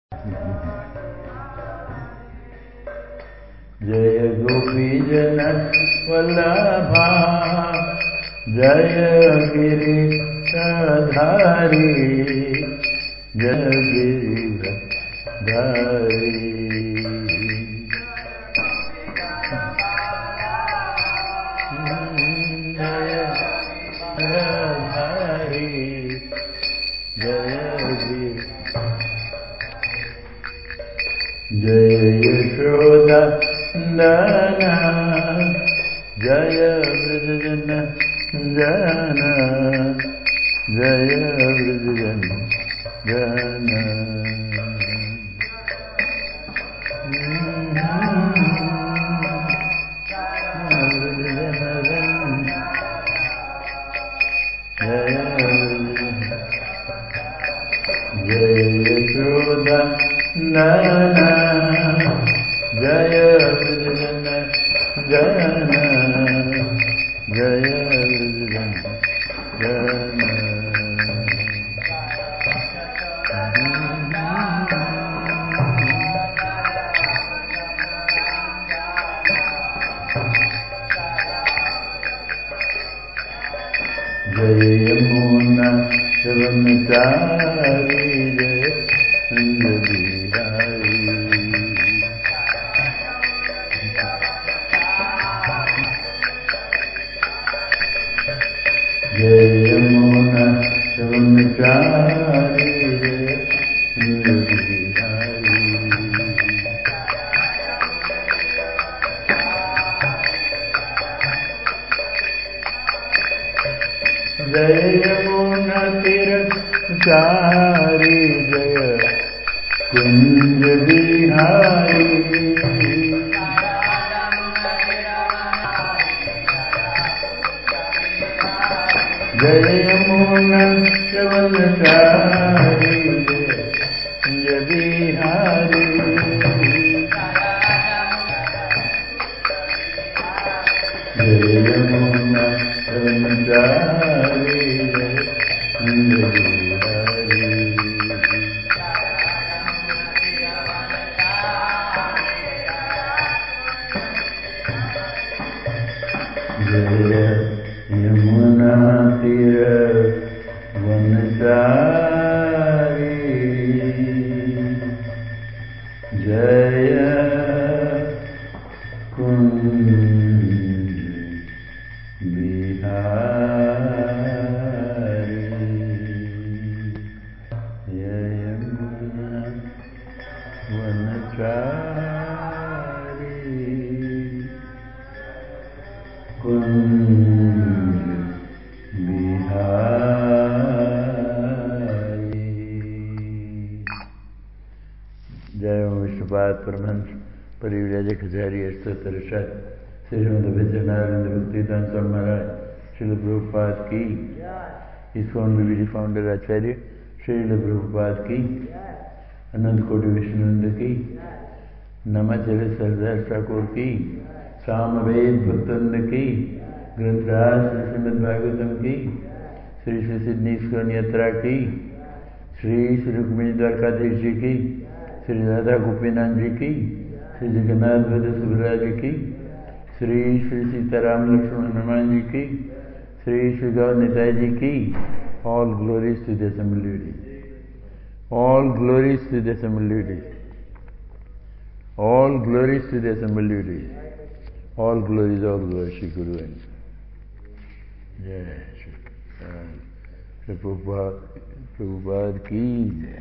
जय गोपीजन वल्लभा जय गिरिधारी जय गिरिधारी जय यशोदा नंदना जय वृषजन जना जय वृषजन जना जय यशोदा नंदना जय वृषजन जना जय वृषजन जना जय यमुना वनचारी जय बिहारी जय यमुना वनचारी जय बिहारी जय यमुना तीरचारी जय कुंज बिहारी जय यमुना वनचारी जय कुंज बिहारी जय यमुना वनचारी जय कुंज बिहारी जय यमुना तीर वनचारी जय कुंज बिहारी जय यमुना वनचारी कुंज बिहारी। जय विष्णुपाद परमहंस परिव्राजकाचार्य अष्टोत्तरशत श्रीमद भजनानंद भक्तिदान स्वामी महाराज श्रील प्रभुपाद की, इस्कॉन बीबी फाउंडर आचार्य श्रील प्रभुपाद की, अनंत कोटि विष्णुनंद की, नमाचार्य सरदार ठाकुर की, सामवेद भक्तवृंद की, ग्रंथराज श्रीमद् भागवतम की, श्री श्री सिद्धि इस्कॉन यात्रा की, श्री श्री रुक्मिणी द्वारकाधीश जी की, श्री राधा गोपीनाथ जी की, श्री जगन्नाथ बलदेव सुभद्रा जी की, श्री श्री सीताराम लक्ष्मण हनुमान जी की, श्री श्री गौर निताई जी की। All glories to the assembly, all glories to the assembly, all glories to the assembly, all glories Sri Guru and जय श्री प्रभुपाद की जय।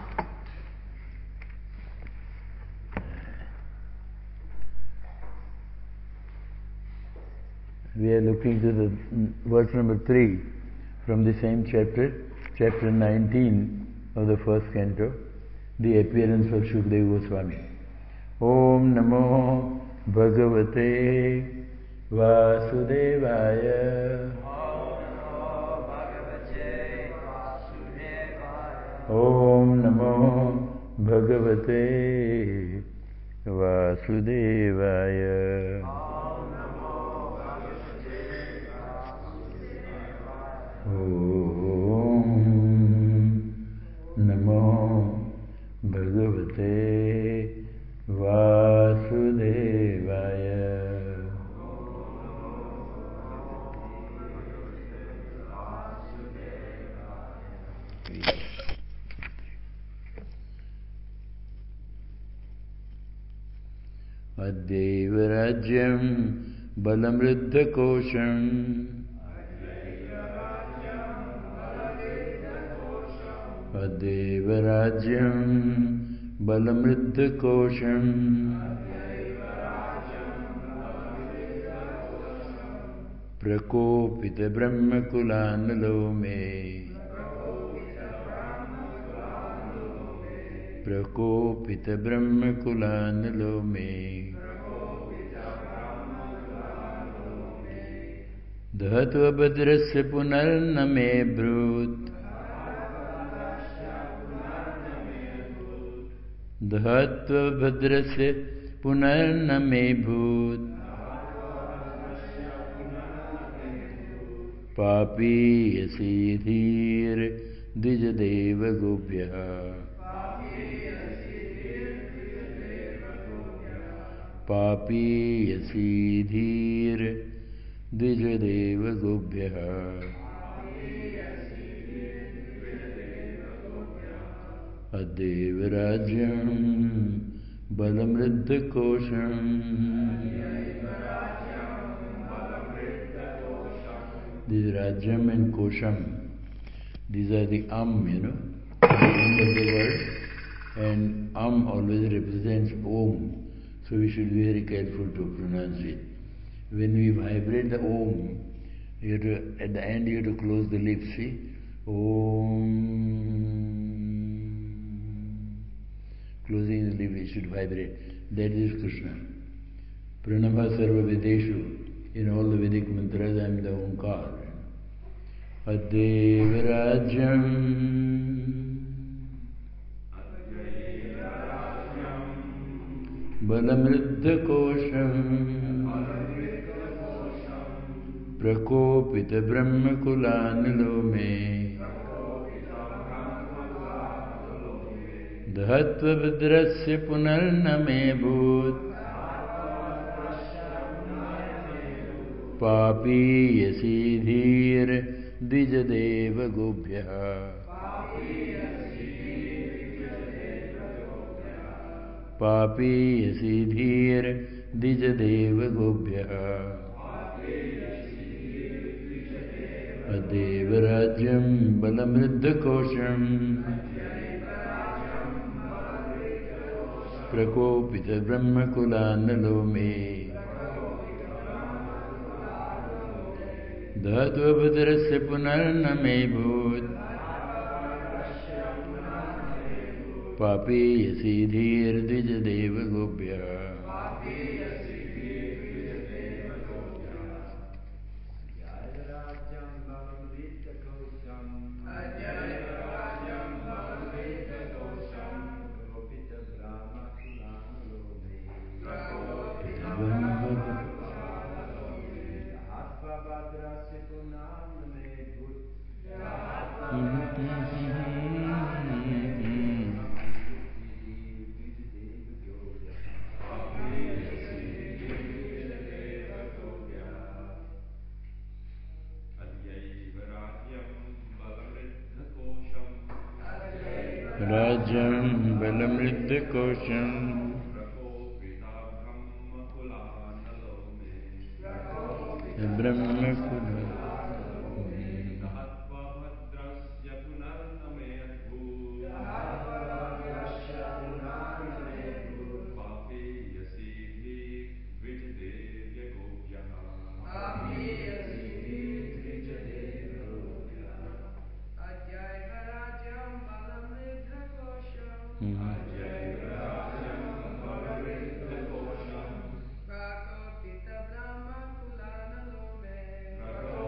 We are looking to the verse number 3 from the same chapter, chapter 19 of the first canto, the appearance of Shukadeva Goswami. Om Namo Bhagavate Vasudevaya. Om Namo Bhagavate Vasudevaya. Om Namo भगवते वासुदेवाय। अद्यैव राज्यं बलमृद्धकोशम् अद्यैव राज्यं बलमृद्धकोशम् प्रकोपितब्रह्मकुलानलो मे प्रकोपितब्रह्मकुलानलो मे दहत्वा भद्रस्य पुनर्न मे ब्रूत् दहत्वा भद्रस्य पुनर्न मे भूत् पापीयसी धीर् द्विजदेव गोभ्यः पापीयसी धीर् द्विजदेव गोभ्यः अद्यैव राज्यं बलमृद्धकोशम् This is Rajyam and Kosham. These are the you know, at the end of the word, and always represents Om. So we should be very careful to pronounce it. When we vibrate the Om, you have to, at the end you have to close the lips, see? Om. Closing the lip, it should vibrate. That is Krishna. Pranava sarva vedeshu. In all the Vedic mantras, I am the Omkar. Adyeva Rajyam Balamriddha Kosham Prakopita Brahma Kulanilo me Dahatva Vidrasya Punarna me Bhut Papiyasi Dhir Dijadeva Gobhyaha Papiyasi Dhir Dijadeva Gobhyaha Adeva Rajyam Balamriddha Kosham Prakopita Brahma Kulanalo me Dhatva Bhadrasya Punarna me Bhut Papiyasi Dhir Dijadeva Gobhyaha Rajam Balamriddha Kosham Prakopita Brahma Kulanalo me Brahma Kulanalo Dahatva Bhadrasya Punarna me Adbhut Papiyasi Dhir Dvijadevya Gobhyaha Adhyaiva Rajyam Balamriddha Kosham Prakopita Brahma Kulanalo me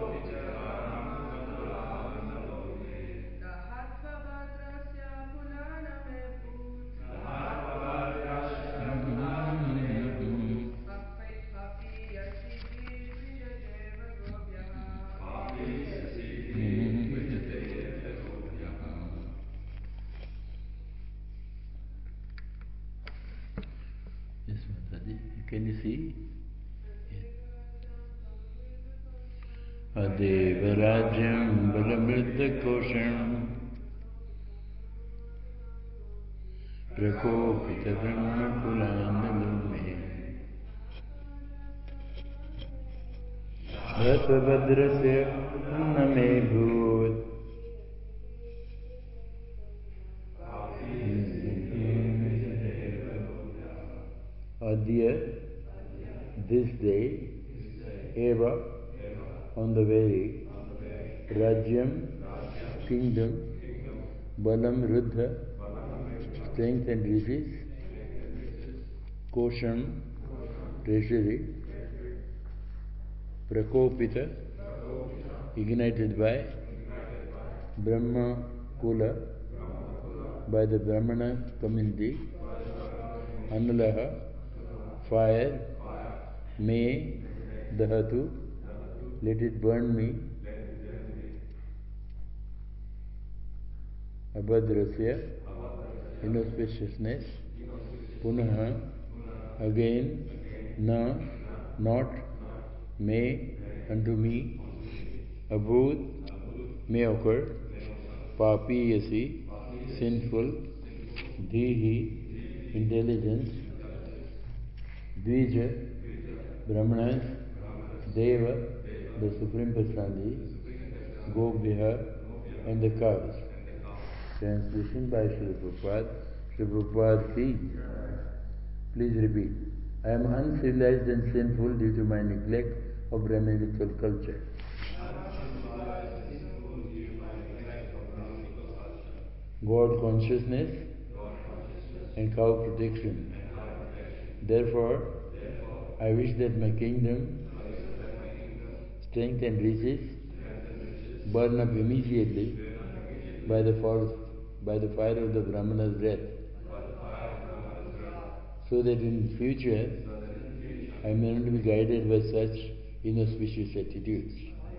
Can you see? Adevarajyam balamriddhakosham prakopita brahmakulandalume bhatavadrasya name bhut Adya, this day, eva, on the way, Rajyam, kingdom, Balam, Ruddha, strength and riches, Kosham, treasury, Prakopita, ignited by Brahma Kula, by the Brahmana community, Anulaha, fire, may, Dahatu, let it burn me, Abhadrasya, inauspiciousness, Punaha, again, Na, not, may, unto me, Abhut, may occur, Papiyasi, sinful, Dhihi, intelligence, Dvija, Brahmanas, Deva, the Supreme Personality, Gobhya, and the cows. Translation by Srila Prabhupada. Srila Prabhupada ki. Please repeat. I am uncivilized and sinful due to my neglect of Brahminical culture. God consciousness and cow protection. Therefore, I wish that my kingdom, strength and riches burn up immediately by the fire of the Brahmana's wrath, so that in future I may not be guided by such inauspicious attitudes.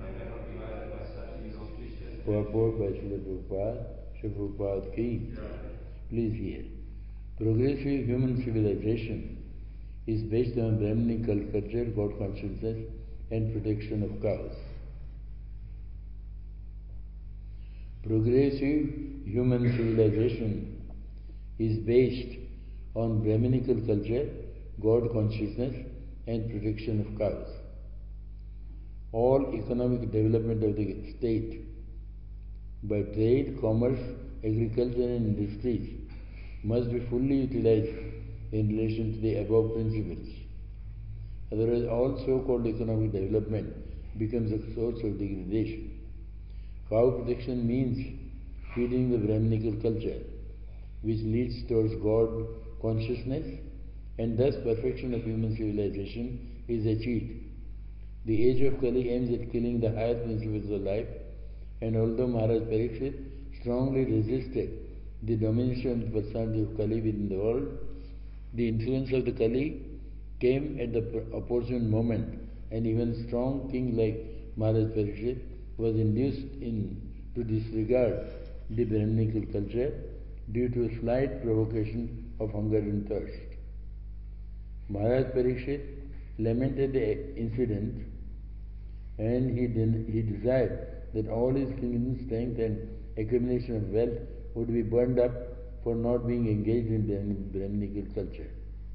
Purport by Srila Prabhupada, Srila Prabhupada ki. Please hear. Progressive human civilization is based on Brahminical culture, God consciousness, and protection of cows. Progressive human civilization is based on Brahminical culture, God consciousness, and protection of cows. All economic development of the state by trade, commerce, agriculture and industries must be fully utilized in relation to the above principles. Otherwise, all so-called economic development becomes a source of degradation. Cow protection means feeding the Brahminical culture, which leads towards God consciousness, and thus perfection of human civilization is achieved. The age of Kali aims at killing the higher principles of life, and although Maharaj Parikshit strongly resisted the domination of the personality of Kali within the world, the influence of the Kali came at the opportune moment, and even strong king like Maharaj Parikshit was induced to disregard the Brahminical culture due to a slight provocation of hunger and thirst. Maharaj Parikshit lamented the incident, and he desired that all his kingdom's strength and accumulation of wealth would be burned up for not being engaged in Brahminical culture.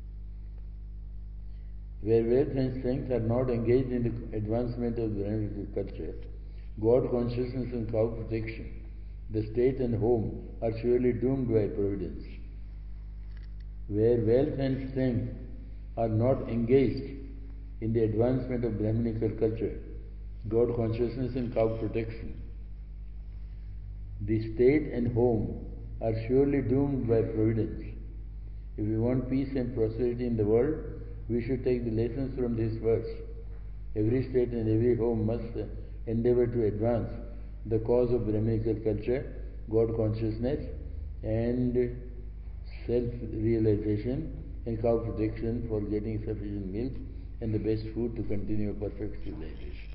Where wealth and strength are not engaged in the advancement of Brahminical culture, God consciousness and cow protection, the state and home are surely doomed by providence. Where wealth and strength are not engaged in the advancement of Brahminical culture, God consciousness and cow protection, the state and home are surely doomed by providence. If we want peace and prosperity in the world, we should take the lessons from this verse. Every state and every home must endeavor to advance the cause of Brahminical culture, God consciousness, and self-realization, and cow protection for getting sufficient milk and the best food to continue a perfect civilization.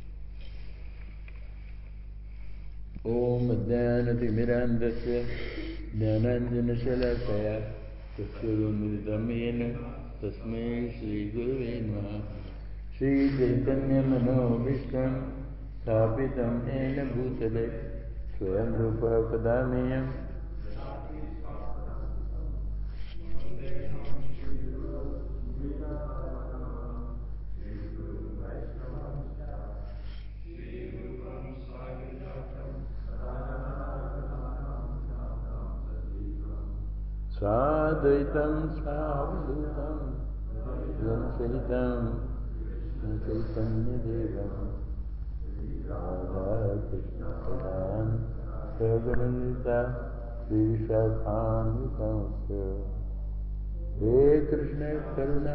Om Jnanatimirandasya Jnananjanashalakaya तस्योन्मिलितं येन तस्मै श्रीगुरवे नमः। श्रीचैतन्यमनोभीष्टं स्थापितं येन भूतले स्वयं रूपः कदामह्यं स्वाद्वैतं स्वावधूतं सहितं चैतन्यदेवं राधाकृष्णपदान् सगणनिता श्रीविशाखान्वितांश्च। हे कृष्ण करुणा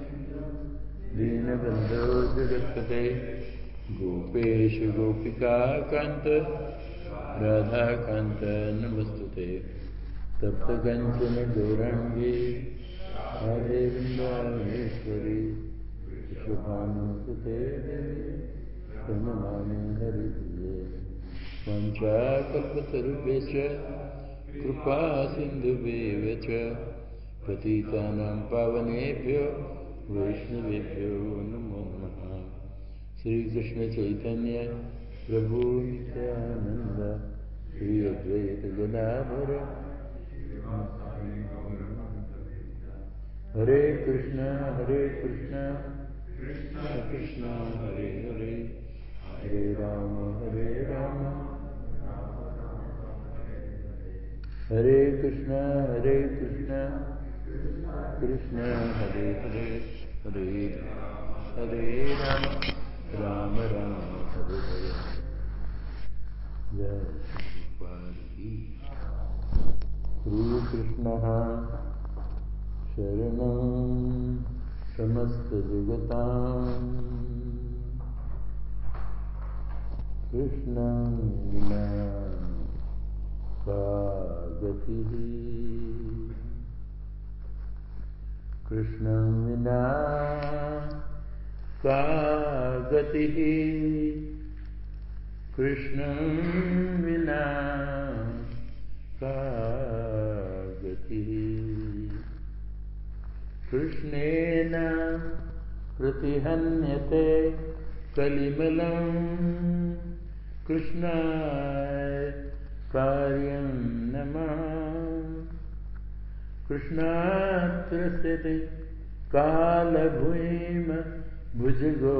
दीनबन्धो जगत्पते गोपेश गोपिकान्त राधाकान्त नमस्तुते। तप्तकाञ्चन गौराङ्गी राधे वृन्दावनेश्वरी शुभानुसुते देवी प्रणमामि हरिप्रिये। वंशाकल्पतरुभ्यश्च कृपा सिन्धुभ्येव च पतितानां पावनेभ्यो वैष्णवेभ्यो नमो नमः। श्रीकृष्ण चैतन्य प्रभु नित्यानंद श्री अद्वैत गदाधर हरे कृष्ण कृष्ण कृष्ण हरे हरे हरे राम हरे कृष्ण कृष्ण हरे हरे हरे राम राम हरे हरे। जय श्री पार्वती। श्री कृष्ण शरणं समस्तजगतां कृष्णं विना का गतिः। कृष्णं विना का गतिः। कृष्णं विना का गतिः। कृष्णेन प्रतिहन्यते कलिमलं कृष्णाय कार्यं नमः। कृष्णात् त्रस्यते कालभूम भुजगो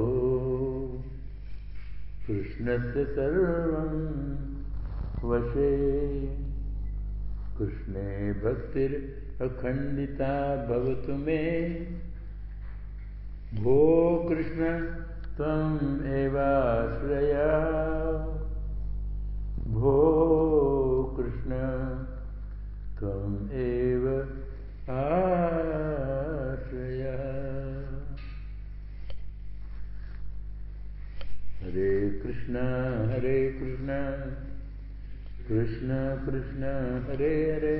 कृष्णस्य सर्वं वशे। कृष्णे भक्तिर् अखंडिता भवतु मे। भो कृष्ण त्वम् एवाश्रया। भो कृष्ण त्वम् एव आश्रया। हरे कृष्ण कृष्ण कृष्ण हरे हरे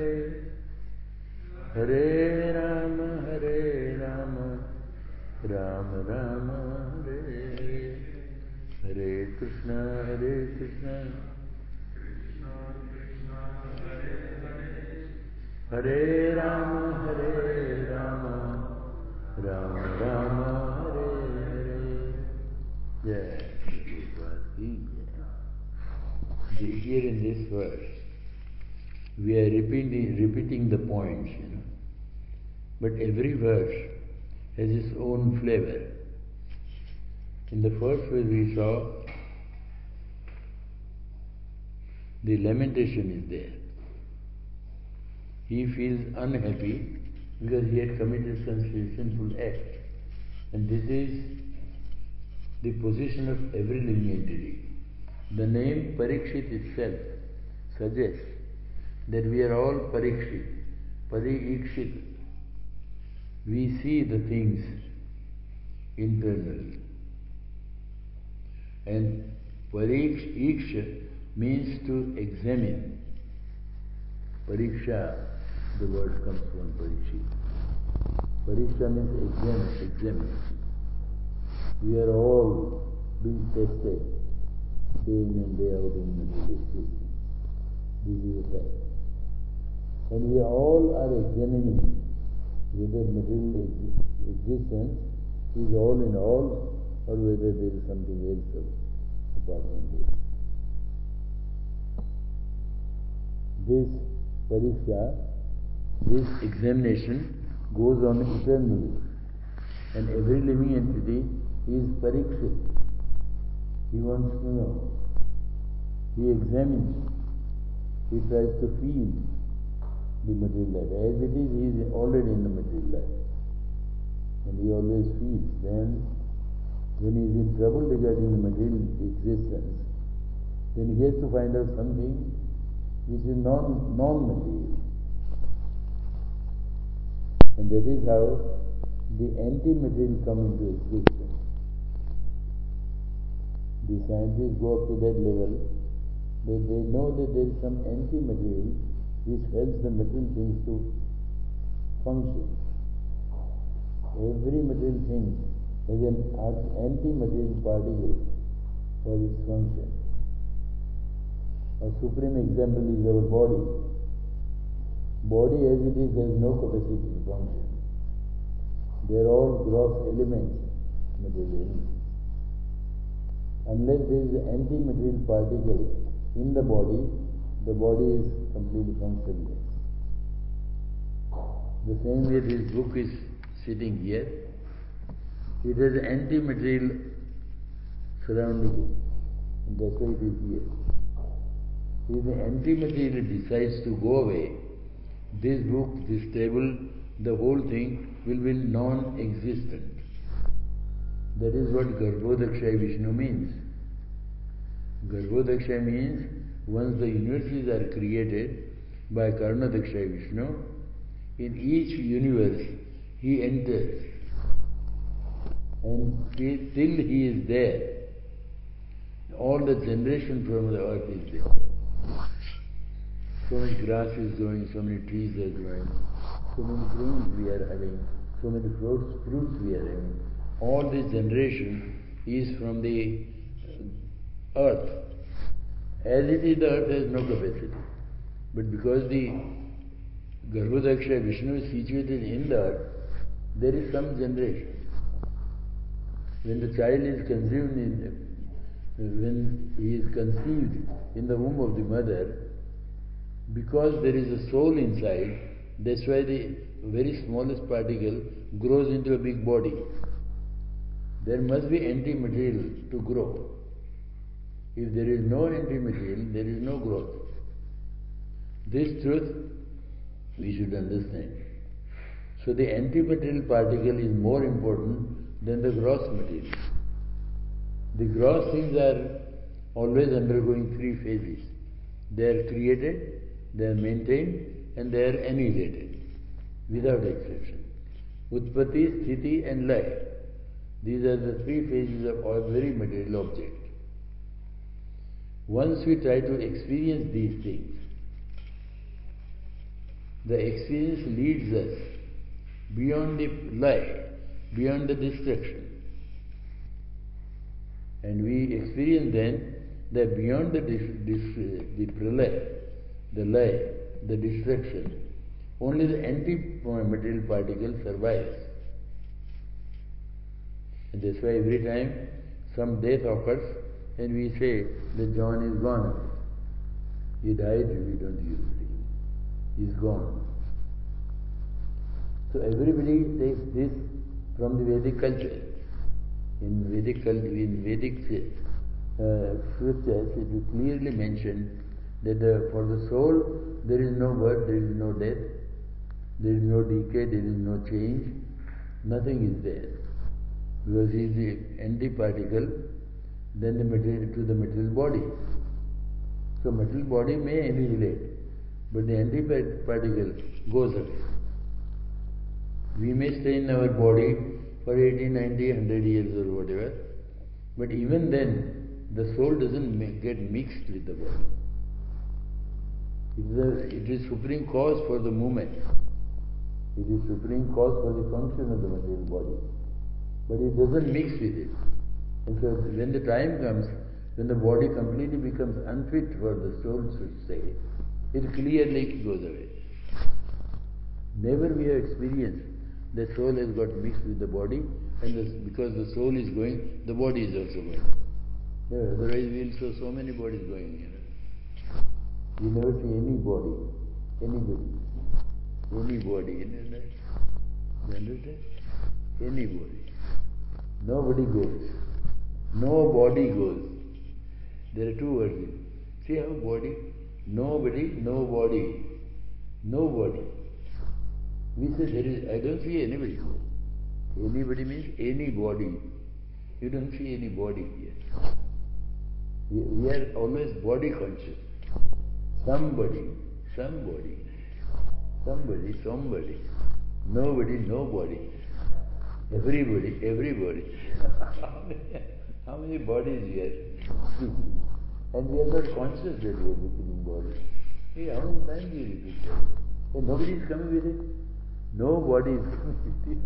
हरे राम राम राम हरे हरे। हरे कृष्ण हरे राम राम राम हरे हरे। जय Shri Parvati. Here in this verse, we are repeating the points, but every verse has its own flavor. In the first verse we saw the lamentation is there. He feels unhappy because he had committed some sinful act. And this is the position of every living entity. The name Parikshit itself suggests that we are all Parikshit, Parikshit. We see the things internally. And Pariksha means to examine. Pariksha, the word comes from Parikshit. Pariksha means examine. We are all being tested day in and day out in material existence. This is a fact. And we all are examining whether material existence is all in all or whether there is something else apart from this. This pariksha, this examination goes on eternally. And every living entity is parikshit. He wants to know. He examines. He tries to feel the material life. As it is, he is already in the material life. And he always feels. Then, when he is in trouble regarding the material existence, then he has to find out something which is non-material. And that is how the anti-material come into existence. The scientists go up to that level that they know that there is some anti-material which helps the material things to function. Every material thing has an anti-material particle for its function. A supreme example is our body. Body as it is has no capacity to function. They are all gross elements, material elements. Unless there is an anti-material particle in the body is completely functionless. The same way this book is sitting here, it has anti-material surrounding it, and that's why it is here. If the anti-material decides to go away, this book, this table, the whole thing will be non-existent. That is what Garbhodakshaya Vishnu means. Garbhodakshaya means once the universes are created by Karnadakshaya Vishnu, in each universe he enters. And till he is there, all the generation from the earth is there. So much grass is growing, so many trees are growing, so many grains we are having, so many fruits we are having. All this generation is from the earth. As it is, the earth has no capacity. But because the Garbhodakshaya Vishnu is situated in the earth, there is some generation. When the child is conceived when he is conceived in the womb of the mother, because there is a soul inside, that's why the very smallest particle grows into a big body. There must be anti-material to grow. If there is no anti-material, there is no growth. This truth we should understand. So the anti-material particle is more important than the gross material. The gross things are always undergoing three phases. They are created, they are maintained, and they are annihilated, without exception. Utpatti, Sthiti and Laya. These are the three phases of every material object. Once we try to experience these things, the experience leads us beyond the lie, beyond the destruction. And we experience then that beyond the pralaya, the lie, the destruction, only the anti-material particle survives. And that's why every time some death occurs, and we say that John is gone away. He died, we don't use it. He's gone. So everybody takes this from the Vedic culture. In Vedic scriptures, it is clearly mentioned that for the soul there is no birth, there is no death, there is no decay, there is no change, nothing is there. Because he is the anti-particle, then the material to the material body. So material body may annihilate, but the anti-particle goes away. We may stay in our body for 80, 90, 100 years or whatever, but even then the soul doesn't get mixed with the body. It is supreme cause for the movement. It is supreme cause for the function of the material body. But it doesn't mix with it. And so when the time comes, when the body completely becomes unfit for the soul to stay, it clearly goes away. Never we have experienced the soul has got mixed with the body, and because the soul is going, the body is also going. Yeah, otherwise we will see so many bodies going. You never see any body, anybody, any body. You understand? Anybody. Nobody goes. No body goes. There are two words. See how body? Nobody, no body. Nobody. We say there is, I don't see anybody. Anybody means any body. You don't see any body here. We are always body conscious. Somebody. Nobody, nobody. Everybody. How many bodies here? And we are not conscious that we are becoming bodies. Hey, how many times do you repeat that? And nobody is coming with it. Nobody is coming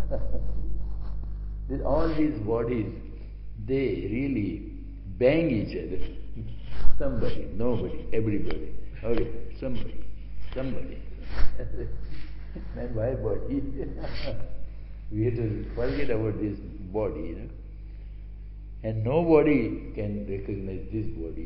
with it. All these bodies, they really bang each other. Somebody, nobody, everybody. Okay, somebody. And why body? We have to forget about this body, And nobody can recognize this body.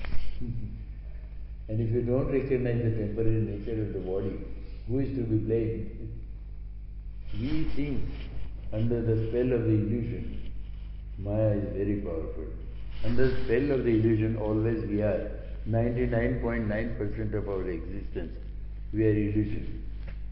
And if you don't recognize the temporary nature of the body, who is to be blamed? We think under the spell of the illusion. Maya is very powerful. Under the spell of the illusion, always we are 99.9% of our existence. We are illusion.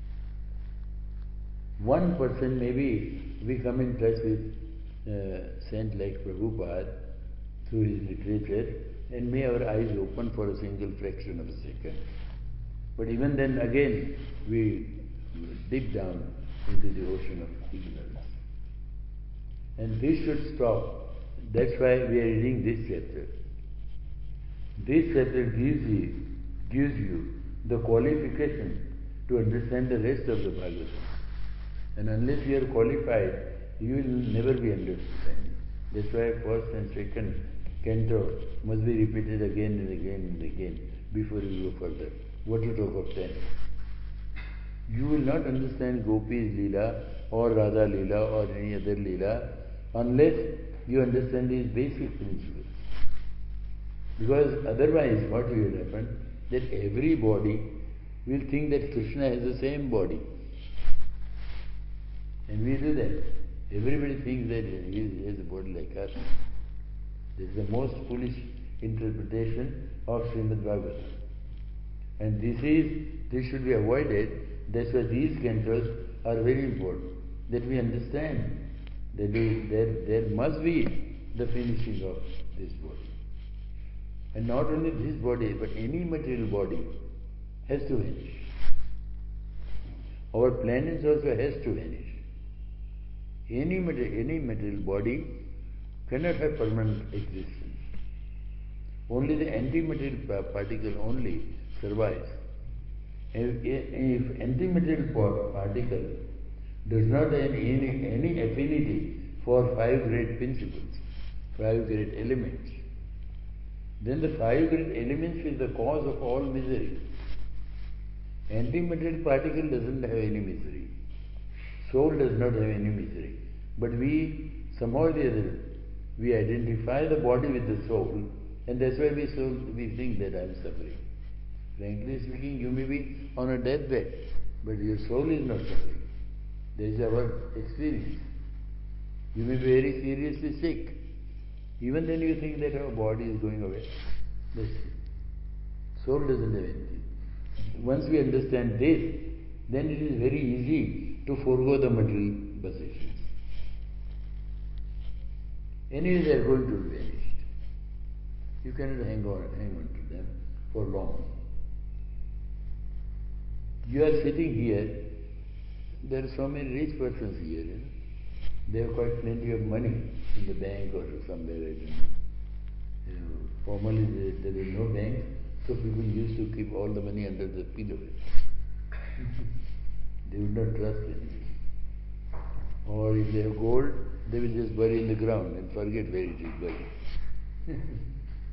1% maybe we come in touch with saint like Prabhupada through his literature, and may our eyes open for a single fraction of a second. But even then again we dip down into the ocean of ignorance. And this should stop. That's why we are reading this chapter. This chapter gives you the qualification to understand the rest of the Bhagavatam. And unless you are qualified, you will never be understanding. That's why first and second canto must be repeated again and again and again before you go further. What to talk of then? You will not understand Gopi's Leela or Radha Leela or any other Leela unless you understand these basic principles. Because otherwise what will happen? That everybody will think that Krishna has the same body. And we do that. Everybody thinks that he has a body like us. This is the most foolish interpretation of Srimad Bhagavatam. And this should be avoided. That's why these cantos are very important. That we understand that there must be the finishing of this body. And not only this body, but any material body has to vanish. Our planets also has to vanish. Any material body cannot have permanent existence. Only the antimaterial particle only survives. If antimaterial particle does not have any affinity for 5 great principles, 5 great elements, then the 5 great elements is the cause of all misery. Antimaterial particle doesn't have any misery. Soul does not have any misery. But we, somehow or the other, we identify the body with the soul, and that's why we think that I am suffering. Frankly speaking, you may be on a deathbed, but your soul is not suffering. That is our experience. You may be very seriously sick. Even then you think that our body is going away. That's it. Soul doesn't have anything. Once we understand this, then it is very easy to forego the material possessions. Anyway, they are going to be vanished. You cannot hang on to them for long. You are sitting here, there are so many rich persons here. They have quite plenty of money in the bank or somewhere, I don't know. Formerly there is no bank, so people used to keep all the money under the pillow. They would not trust anything. Or if they have gold, they will just bury in the ground and forget where it is buried.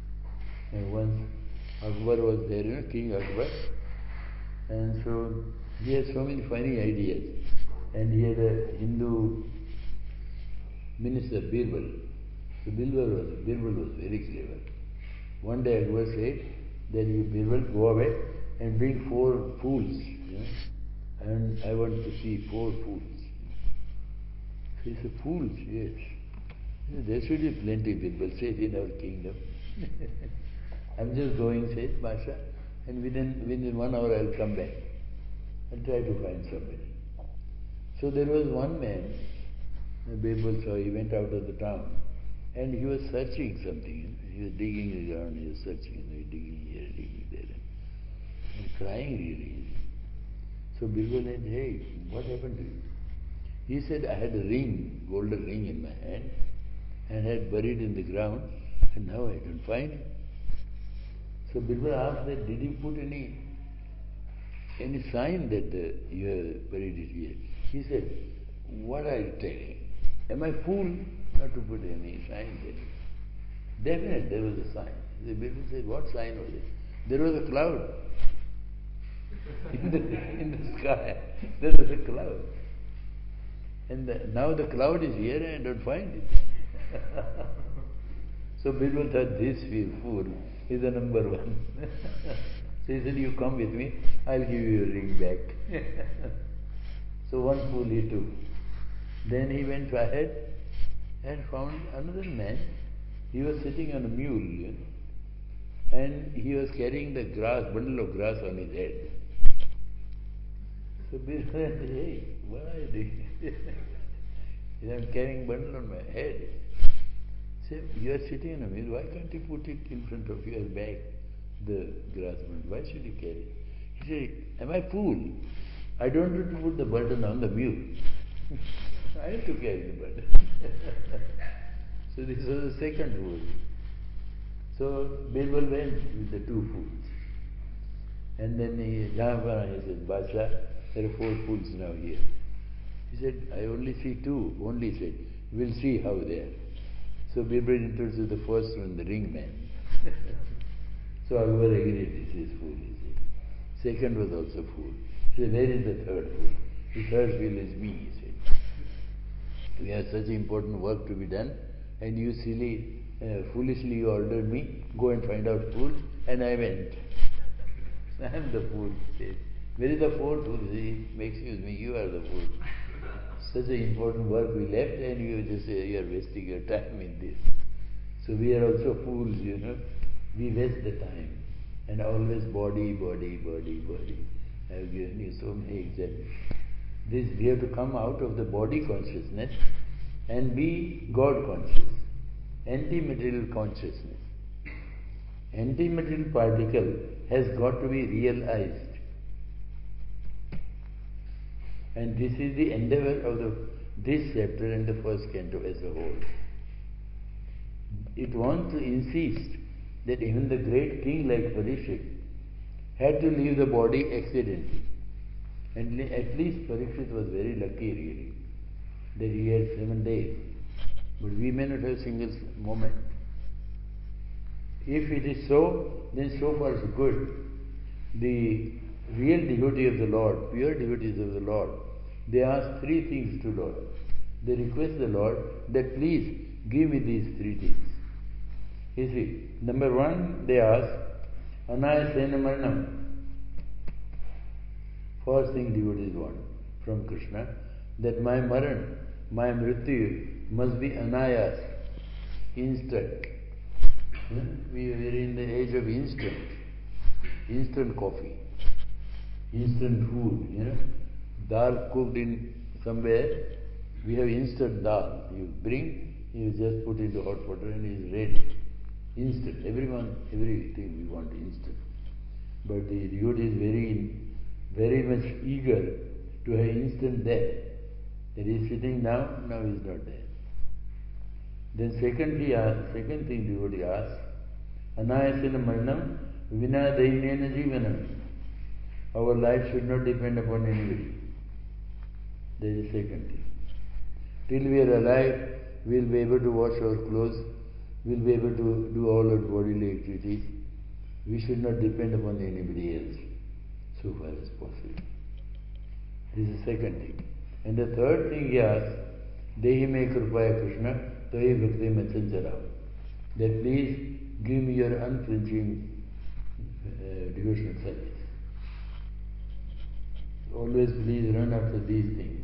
And once Akbar was there, King Akbar, and so He had so many funny ideas. And he had a Hindu minister, Birbal. So Birbal was very clever. One day Akbar said that you, Birbal, go away and bring 4 fools. And I want to see 4 fools. So he said, fools, yes. There should be plenty, Birbal said, in our kingdom. I'm just going, says Basha, and within 1 hour I'll come back and try to find somebody. So there was one man, Birbal saw, he went out of the town and he was searching something. He was digging the ground, he was searching, digging here, digging there, and crying really. So Birbal said, hey, what happened to you? He said, I had a ring, golden ring in my hand, and had buried in the ground, and now I don't find it. So Birbal asked that, did you put any sign that you have buried it here? He said, what are you telling? Am I fool not to put any sign there? Definitely there was a sign. The Birbal said, what sign was it? There was a cloud. in the sky, there was a cloud. And now the cloud is here and I don't find it. So Birbal thought this fool is the number 1. So he said, you come with me, I'll give you your ring back. So one fool he took. Then he went ahead and found another man. He was sitting on a mule, and he was carrying the bundle of grass on his head. So Birbal said, hey, what are you doing? He said, I'm carrying a bundle on my head. He said, you are sitting on a mule, why can't you put it in front of your back, the grass bundle? Why should you carry it? He said, am I fool? I don't want to put the burden on the mule. I have to carry the burden. So this was the second fool. So Birbal went with the 2 fools. And then he said, Basha, there are 4 fools now here. He said, I only see 2. Only said, we'll see how they are. So Birbal introduced the first one, the ring man. So Akbar agreed, this is fool, he said. Second was also fool. He said, where is the third fool? The third fool is me, he said. We have such important work to be done, and you foolishly you ordered me, go and find out fool, and I went. I am the fool, he said. Where is the fourth fool? He said, excuse me, you are the fool. Such an important work we left, and you just say, you are wasting your time in this. So we are also fools, We waste the time. And always body, body, body, body. I have given you so many examples. We have to come out of the body consciousness and be God conscious, anti-material consciousness. Anti-material particle has got to be realized. And this is the endeavor of this chapter and the first canto as a whole. It wants to insist that even the great king like Parikshit had to leave the body accidentally. And at least Parikshit was very lucky really, that he had 7 days. But we may not have a single moment. If it is so, then so far so good. The real devotee of the Lord, pure devotees of the Lord, they ask 3 things to Lord. They request the Lord that please give me these 3 things. You see, number 1, they ask, Anayasena Maranam. First thing devotees want from Krishna, that my Maran, my Mrityu must be Anayas, instant. We are in the age of instant coffee, instant food, Dal cooked in somewhere, we have instant dal. You bring, you just put into hot water and it is ready. Instant. Everything we want instant. But the devotee is very much eager to have instant death. That he is sitting down, now he is not there. Then second thing devotee asks, Anayasena Maranam Vina Dainena Jivanam. Our life should not depend upon anybody. That is the second thing. Till we are alive, we will be able to wash our clothes, we will be able to do all our bodily activities. We should not depend upon anybody else, so far as possible. This is the second thing. And the third thing he asks, Dehi me krupaya Krishna, Tahi bhakti machancharam. That please give me your unflinching devotional service. Always please run after these things.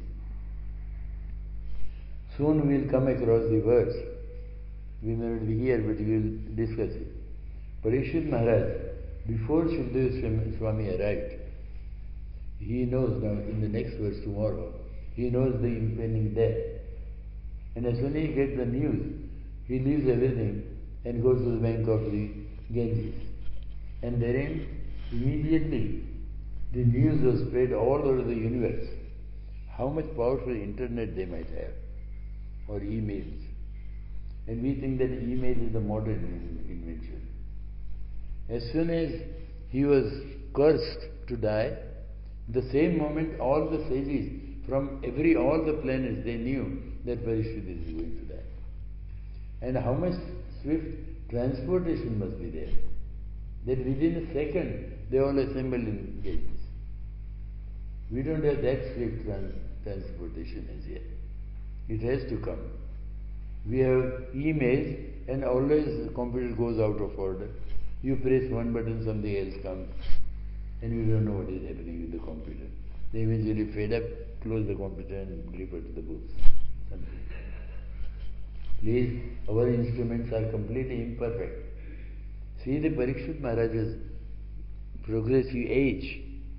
Soon we will come across the words. We may not be here, but we will discuss it. Parikshit Maharaj, before Shukadeva Swami arrived, he knows now, in the next verse tomorrow, he knows the impending death. And as soon as he gets the news, he leaves everything and goes to the bank of the Ganges. And therein, immediately, the news was spread all over the universe. How much powerful internet they might have, or emails. And we think that email is a modern invention. As soon as he was cursed to die, the same moment all the sages from all the planets, they knew that Parikshit is going to die. And how much swift transportation must be there, that within a second they all assembled in Ganges. We don't have that swift transportation as yet. It has to come. We have emails, and always the computer goes out of order. You press one button, something else comes, and you don't know what is happening with the computer. They eventually fed up, close the computer and refer to the books. Something. Please, our instruments are completely imperfect. See the Parikshit Maharaj's progressive age.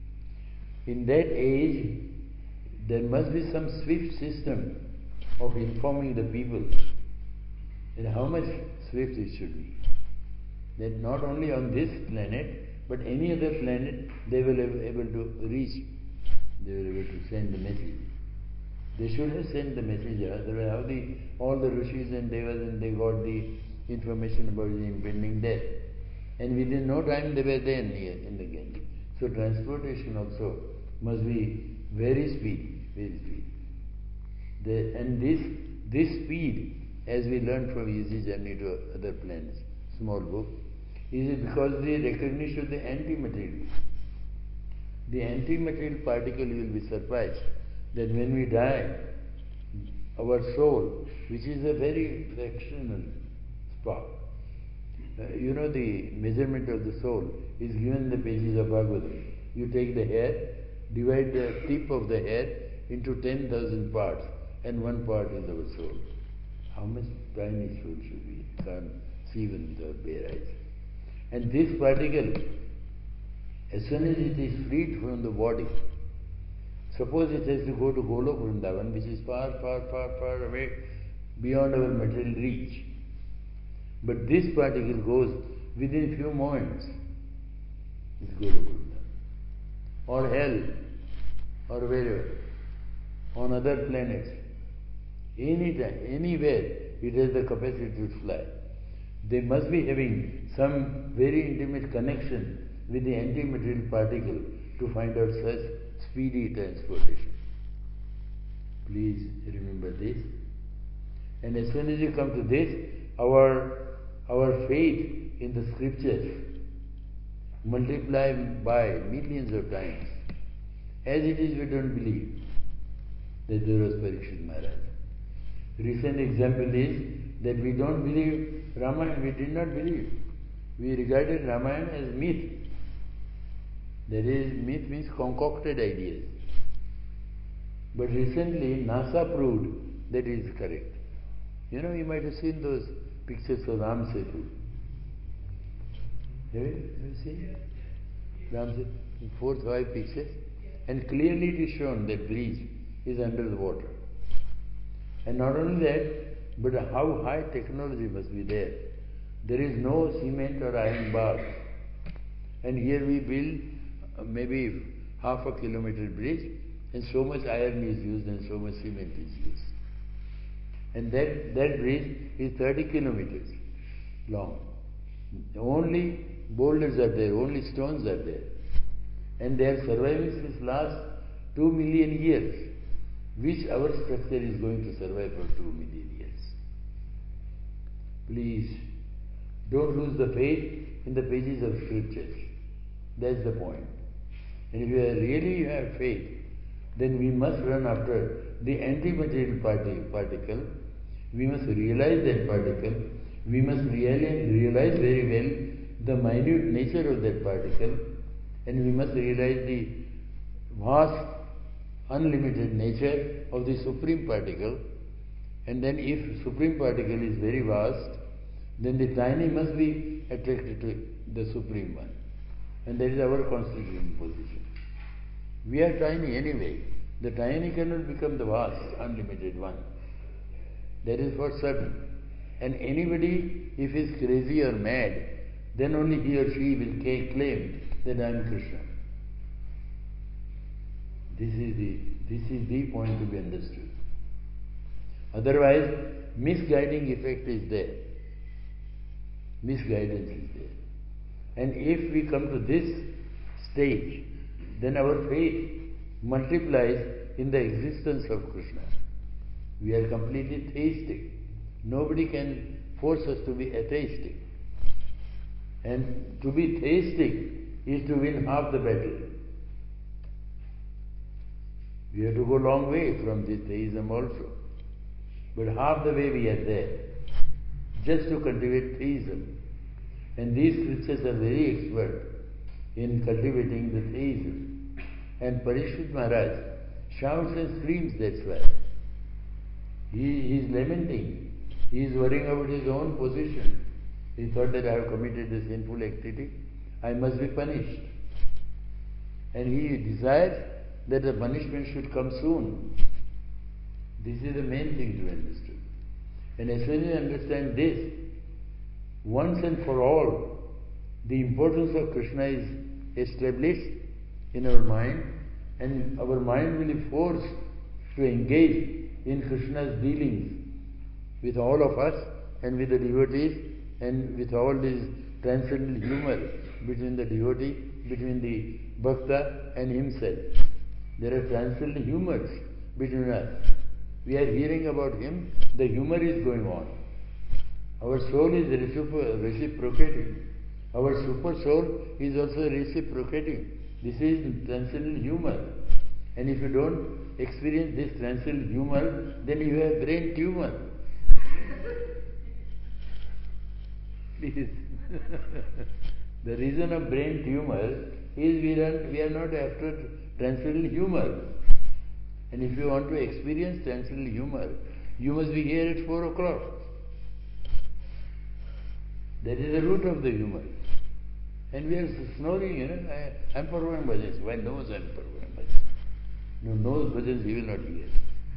In that age, there must be some swift system of informing the people. And how much swift it should be. That not only on this planet, but any other planet, they will be able to reach. They will be able to send the message. They should have sent the message. Otherwise, how all the rishis and devas and they got the information about the impending death. And within no time they were there in the Ganges. So transportation also must be very speedy, very speedy. And this speed, as we learned from Easy Journey to Other Planets, small book, is because the recognition of the antimaterial. The antimaterial particle, you will be surprised that when we die, our soul, which is a very fractional spark, the measurement of the soul is given in the pages of Bhagavatam. You take the hair, divide the tip of the hair into 10,000 parts, and one part is our soul. How much tiny soul should we can't see with our bare eyes? And this particle, as soon as it is freed from the body, suppose it has to go to Golok Vrindavan, which is far, far, far, far away, beyond our material reach. But this particle goes within few moments. It's Golok Vrindavan. Or hell, or wherever, on other planets. Anytime, anywhere, it has the capacity to fly. They must be having some very intimate connection with the antimaterial particle to find out such speedy transportation. Please remember this. And as soon as you come to this, our faith in the scriptures multiply by millions of times. As it is, we don't believe that there was Parikshit Maharaj. Recent example is that we don't believe Ramayana. We did not believe. We regarded Ramayana as myth. That is, myth means concocted ideas. But recently, NASA proved that it is correct. You might have seen those pictures of Ram Setu. Have you seen? Ram Setu, 4 or 5 pictures. And clearly it is shown that bridge is under the water. And not only that, but how high technology must be there. There is no cement or iron bars. And here we build maybe half a kilometer bridge, and so much iron is used and so much cement is used. And that bridge is 30 kilometers long. Only boulders are there, only stones are there. And they are surviving since last 2 million years. Which our structure is going to survive for 2 million years? Please, don't lose the faith in the pages of scriptures. That's the point. And if you really have faith, then we must run after the antimaterial particle. We must realize that particle. We must realize very well the minute nature of that particle, and we must realize the vast, unlimited nature of the supreme particle. And then if supreme particle is very vast, then the tiny must be attracted to the supreme one. And that is our constitutional position. We are tiny anyway. The tiny cannot become the vast, unlimited one. That is for certain. And anybody, if he is crazy or mad, then only he or she will claim that I am Krishna. This is the point to be understood. Otherwise, misguiding effect is there. Misguidance is there. And if we come to this stage, then our faith multiplies in the existence of Krishna. We are completely theistic. Nobody can force us to be atheistic. And to be theistic is to win half the battle. We have to go a long way from this theism also. But half the way we are there, just to cultivate theism. And these scriptures are very expert in cultivating the theism. And Parikshit Maharaj shouts and screams, that's why. He is lamenting. He is worrying about his own position. He thought that I have committed a sinful activity, I must be punished. And he desires that the punishment should come soon. This is the main thing to understand. And as soon as you understand this, once and for all, the importance of Krishna is established in our mind, and our mind will be forced to engage in Krishna's dealings with all of us and with the devotees, and with all this transcendental humor between the devotee, between the bhakta and himself. There are transcendental humors between us. We are hearing about him, the humor is going on. Our soul is reciprocating. Our super soul is also reciprocating. This is transcendental humor. And if you don't experience this transcendental humor, then you have brain tumor. Please. The reason of brain tumor is we are not after transcendental humor. And if you want to experience transcendental humor, you must be here at 4 o'clock. That is the root of the humor. And we are snoring, I'm performing bhajans. Why knows I'm performing bhajans? No knows bhajans, he will not hear.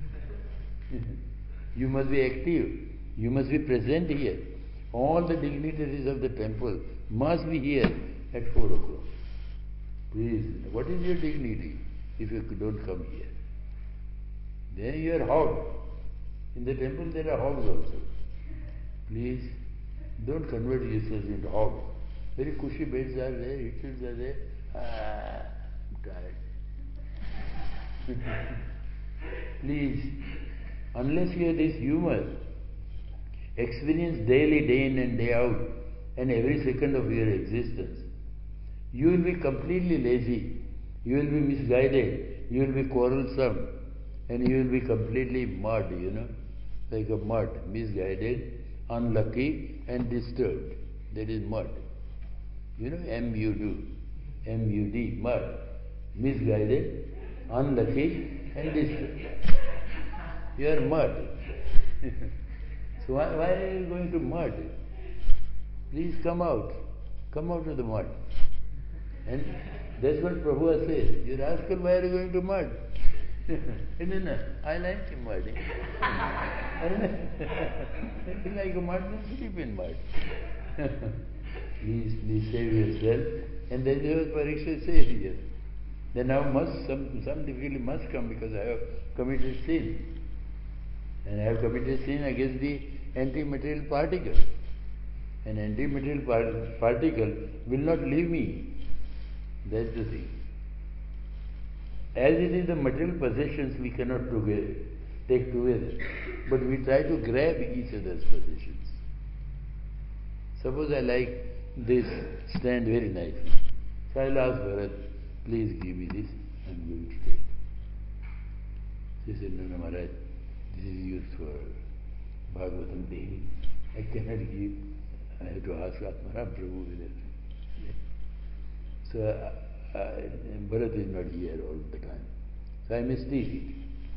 You must be active. You must be present here. All the dignitaries of the temple must be here at 4 o'clock. Please, what is your dignity if you don't come here? Then you are hog. In the temple there are hogs also. Please, don't convert yourselves into hogs. Very cushy beds are there, rituals are there. I'm tired. Please, unless you have this humor, experience daily, day in and day out, and every second of your existence, you will be completely lazy, you will be misguided, you will be quarrelsome, and you will be completely mud, like a mud, misguided, unlucky, and disturbed. That is mud. M-U-D, mud. Misguided, unlucky, and disturbed. You are mud. So why are you going to mud? Please come out. Come out of the mud. And that's what Prabhupada says. You rascal, why are you going to mud? No, I like mud. If you like mud, then sleep in mud. Please save yourself. And then Parikshit says here. Then now some difficulty must come because I have committed sin. And I have committed sin against the antimaterial particle. An antimaterial particle will not leave me. That's the thing. As it is the material possessions we cannot take together, but we try to grab each other's possessions. Suppose I like this stand very nicely. So I'll ask Bharat, please give me this, I'm going to take. He said, no, Maharaj, this is used for Bhagavatam daily. I cannot give. I have to ask Atmara Prabhu whether. So Bharat is not here all the time. So I may steal it.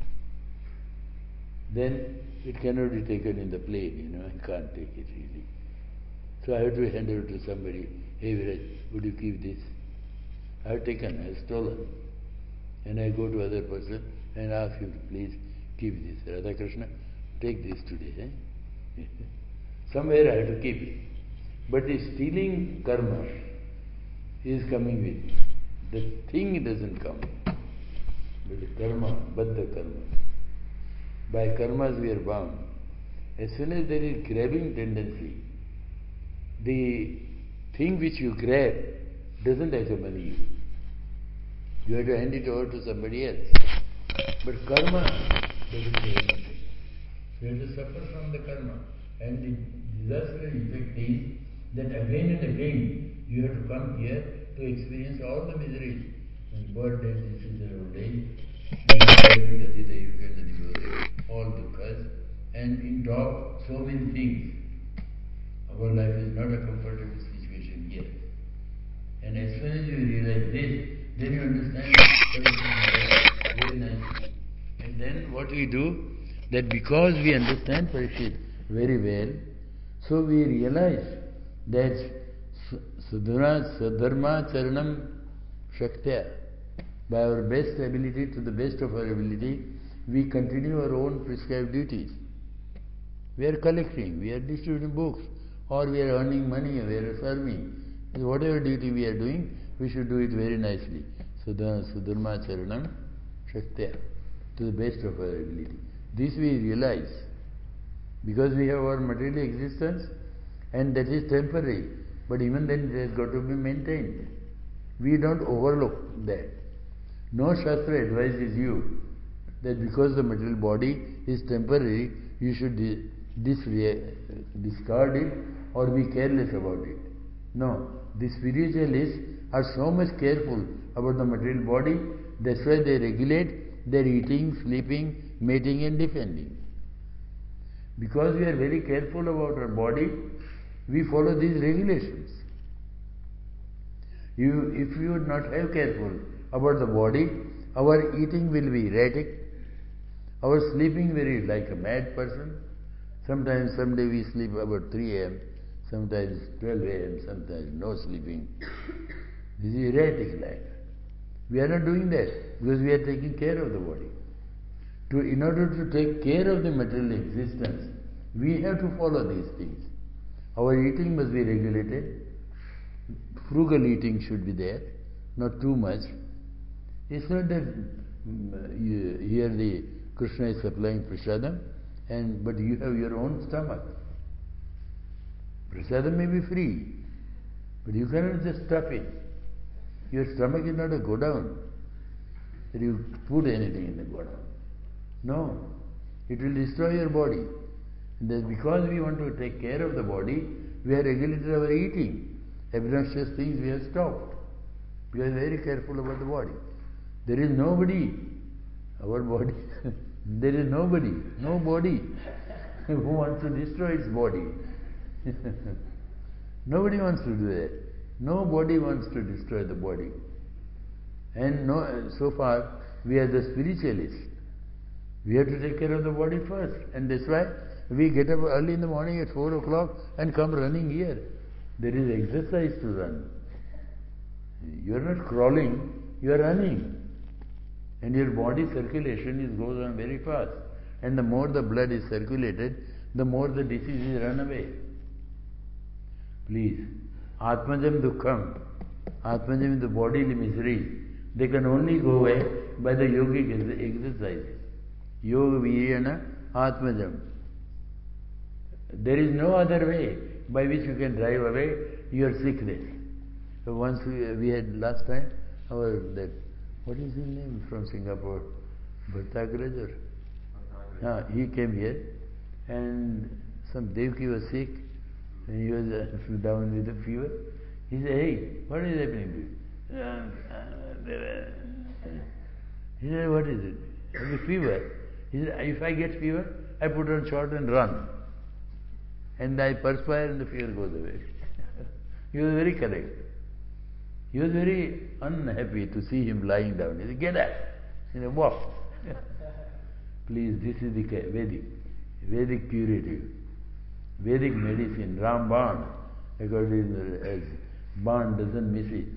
Then it cannot be taken in the plane, I can't take it really. So I have to hand over to somebody. Hey Viraj, would you keep this? I have taken, I have stolen. And I go to other person and ask him to please keep this. Radha Krishna, take this today. Somewhere I have to keep it. But the stealing karma is coming with. The thing doesn't come. But the karma, baddha karma. By karmas we are bound. As soon as there is grabbing tendency, the thing which you grab doesn't accompany you. You have to hand it over to somebody else. But karma doesn't do anything. You have to suffer from the karma. And the disastrous effect is that again and again you have to come here to experience all the miseries. And birth, death, disease and old age, all dukkha's, and in top so many things. Our life is not a comfortable situation here. And as soon as you realize this, then you understand very nicely. And then what we do, that because we understand Parikshit very well, so we realize that Sadharma Charanam Shaktya, by our best ability, to the best of our ability, we continue our own prescribed duties. We are collecting, we are distributing books, or we are earning money, we are serving. Whatever duty we are doing, we should do it very nicely. Sudharma Charanam Shaktya, to the best of our ability. This we realize, because we have our material existence, and that is temporary, but even then it has got to be maintained. We don't overlook that. No Shastra advises you that because the material body is temporary, you should discard it or be careless about it. No, the spiritualists are so much careful about the material body, that's why they regulate their eating, sleeping, mating and defending. Because we are very careful about our body, we follow these regulations. If you would not have careful about the body, our eating will be erratic, our sleeping very like a mad person. Sometimes, someday we sleep about 3 a.m., sometimes 12 a.m., sometimes no sleeping. This is erratic life. We are not doing that because we are taking care of the body. In order to take care of the material existence, we have to follow these things. Our eating must be regulated. Frugal eating should be there, not too much. It's not that here the Krishna is supplying prasadam, but you have your own stomach. Prasadam may be free, but you cannot just stuff it. Your stomach is not a godown that you put anything in the godown. No, it will destroy your body. And that's because we want to take care of the body, we have regulated our eating. Obnoxious things we have stopped. We are very careful about the body. There is nobody, our body, there is nobody, no body who wants to destroy its body. Nobody wants to do that. Nobody wants to destroy the body. And so far, we are the spiritualists. We have to take care of the body first. And that's why we get up early in the morning at 4 o'clock and come running here. There is exercise to run. You are not crawling, you are running. And your body circulation goes on very fast. And the more the blood is circulated, the more the diseases run away. Please, Atmajam Dukkham, Atmajam is the bodily misery. They can only go away by the yogic exercises. Yoga Viriyana Atmajam. There is no other way by which you can drive away your sickness. So once we had last time, what is his name from Singapore? Bhattagraj? He came here and some Devaki was sick and he was down with a fever. He said, hey, what is happening to you? He said, what is it? Have you fever? He said, if I get fever, I put on short and run. And I perspire and the fever goes away. He was very correct. He was very unhappy to see him lying down. He said, get up. He said, walk. Please, this is the Vedic curative. Vedic medicine, Ramban, according to as Ban doesn't miss it.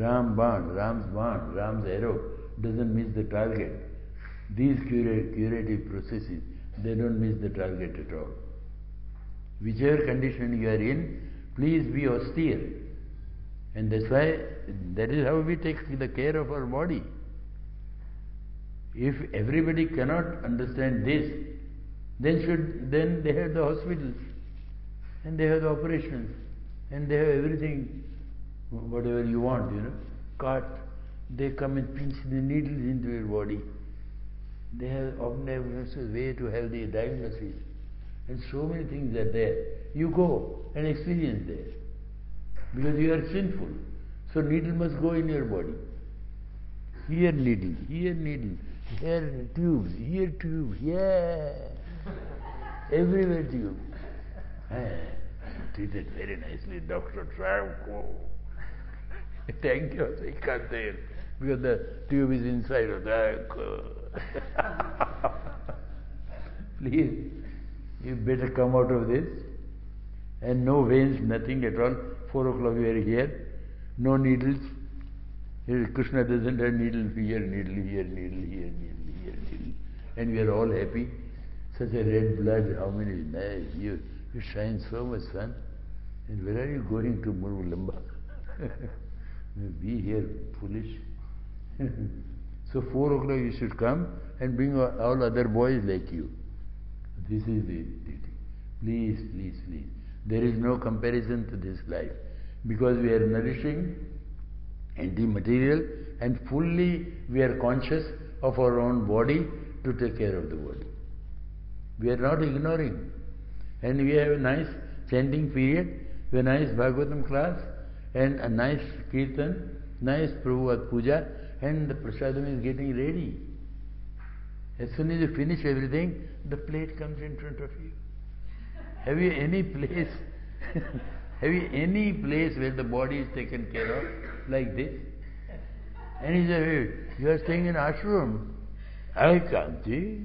Ram's arrow doesn't miss the target. These curative processes, they don't miss the target at all. Whichever condition you are in, please be austere. And that's why, that is how we take the care of our body. If everybody cannot understand this, then they have the hospitals, and they have the operations, and they have everything, whatever you want, cart. They come and pinch the needles into your body. They have omnibus way to have the diagnosis. And so many things are there. You go and experience there. Because you are sinful. So needle must go in your body. Here needle, here tubes, yeah. Everywhere tube. Treated very nicely, Dr. Travko. Thank you, I can't say it. Because the tube is inside of that. Please, you better come out of this. And no veins, nothing at all. 4 o'clock we are here. No needles. Here Krishna doesn't have needle here, needle here, needle here, needle here, needle. And we are all happy. Such a red blood, how many nice. You shine so much sun. And where are you going to Murulamba? Be here, foolish. So 4 o'clock you should come and bring all other boys like you. This is the duty. Please, please, please. There is no comparison to this life. Because we are nourishing and the material, and fully we are conscious of our own body to take care of the body. We are not ignoring. And we have a nice chanting period, a nice Bhagavatam class, and a nice kirtan, nice Prabhupada puja, and the prasadam is getting ready. As soon as you finish everything, the plate comes in front of you. Have you any place where the body is taken care of like this? And he said, hey, you are staying in ashram. I can't see.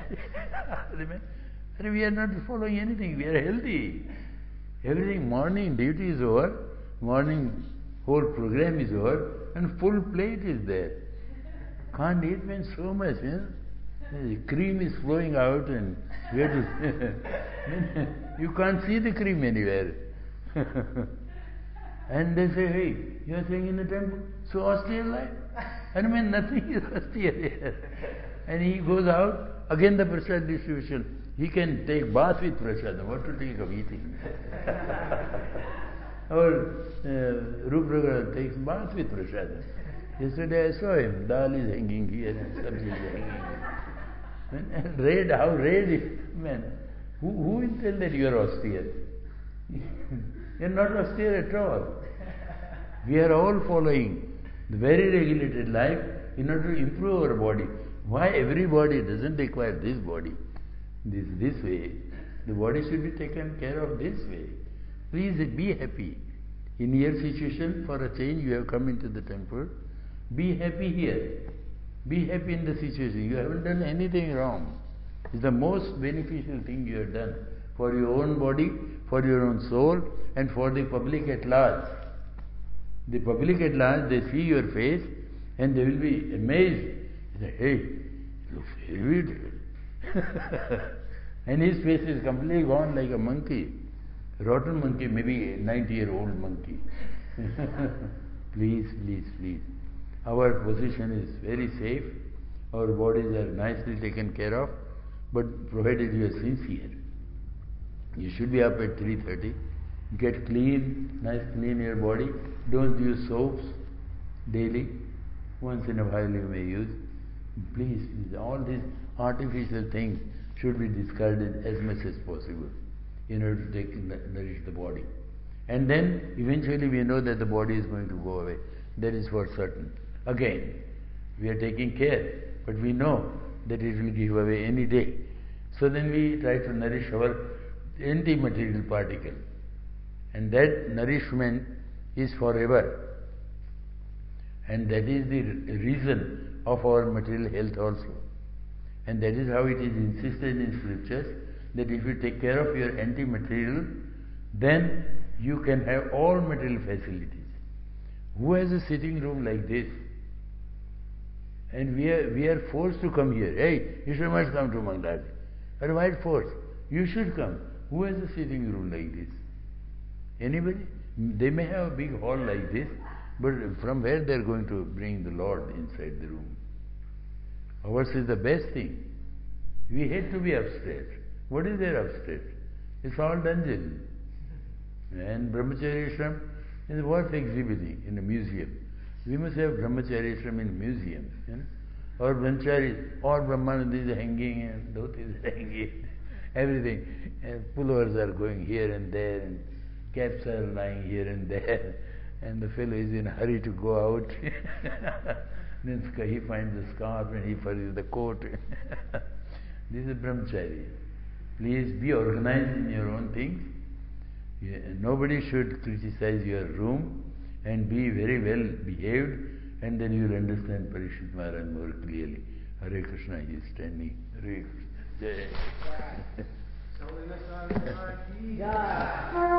We are not following anything. We are healthy. Everything, morning duty is over, morning whole program is over, and full plate is there. Can't eat when so much, The cream is flowing out, and where to you can't see the cream anywhere. And they say, hey, you are staying in the temple, so austere life. And nothing is austere here. And he goes out, again the prasad distribution. He can take bath with prasad. What to think of eating? Or Rupa takes bath with prasad. Yesterday I saw him. Dal is hanging here and sabji is hanging. And red, how red is, who will tell that you are austere? You are not austere at all. We are all following the very regulated life in order to improve our body. Why every body doesn't require this body? This way. The body should be taken care of this way. Please be happy. In your situation, for a change, you have come into the temple. Be happy here. Be happy in the situation. You haven't done anything wrong. It's the most beneficial thing you have done for your own body, for your own soul, and for the public at large. The public at large, they see your face and they will be amazed. They say, hey, it looks very good. And his face is completely gone like a monkey. Rotten monkey, maybe a 90-year-old monkey. Please, please, please. Our position is very safe. Our bodies are nicely taken care of. But provided you are sincere. You should be up at 3:30. Get clean, nice clean your body. Don't use soaps daily. Once in a while you may use. Please, please, all these artificial things should be discarded as much as possible in order to nourish the body. And then eventually we know that the body is going to go away. That is for certain. Again, we are taking care, but we know that it will give away any day. So then we try to nourish our anti-material particle. And that nourishment is forever. And that is the reason of our material health also. And that is how it is insisted in scriptures, that if you take care of your anti-material, then you can have all material facilities. Who has a sitting room like this? And we are forced to come here. Hey, you must come to Mangalore. But why force? You should come. Who has a sitting room like this? Anybody? They may have a big hall like this, but from where they are going to bring the Lord inside the room? Ours is the best thing. We hate to be upstairs. What is there upstairs? It's all dungeon. And Brahmacharya Ashram is worth exhibiting in a museum. We must have Brahmacharya Ashram in museums. You know? Or Brahmachari, or Brahmananda is hanging and dhotis are hanging. Everything. And pullovers are going here and there, and caps are lying here and there. And the fellow is in a hurry to go out. Then he finds the scarf and he finds the coat. This is Brahmacharya. Please be organized in your own things. Nobody should criticize your room, and be very well behaved, and then you will understand Parikshit Maharaj more clearly. Hare Krishna, he is standing. Hare Krishna. Jai.